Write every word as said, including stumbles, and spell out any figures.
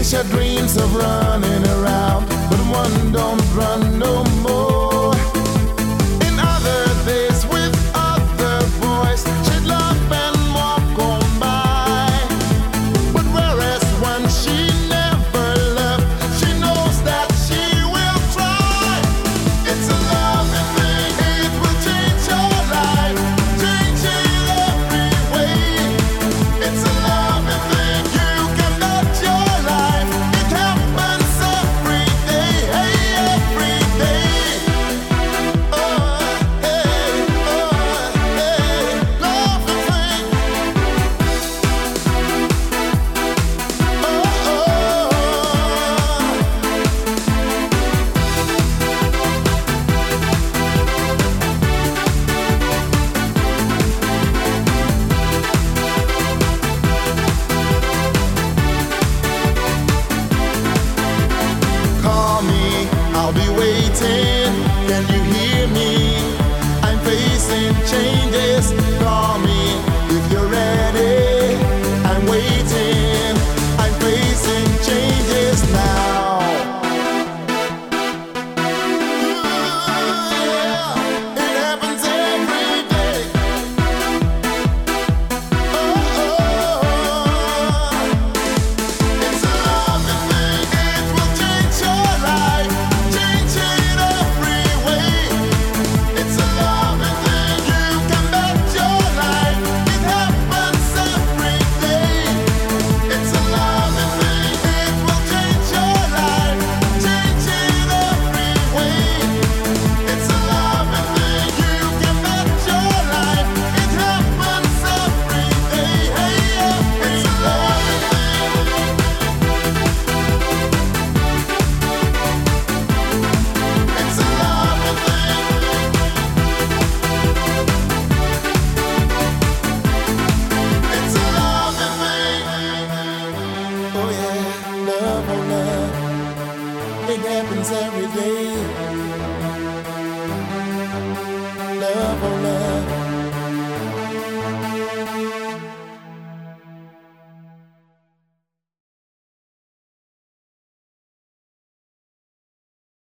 Your dreams of running around, but one don't run no more. In other days with other boys, she'd laugh and walk on by. But whereas when she never left, she knows that she will try. It's a loving thing, it will change your life, change it every way. It's a loving thing, you can bet your life. It happens every day, hey, every day. Oh, hey, oh, hey, loving thing. Oh, oh. Call me, I'll be waiting. Can you hear me? I'm facing changes. Call me if you're ready. I'm waiting. I'm facing changes now. Ooh, yeah, it happens every day. Oh, oh. It's a loving thing, it will change your life, change it every way. It's a loving thing, you can bet your life. It happens every day. It's a loving thing, it will change your life, change it every way. It's a loving thing, you can bet your life. It happens every day, hey, every It's a loving thing. It's a loving thing. It's a loving thing. Oh yeah, love, oh love. It happens every day.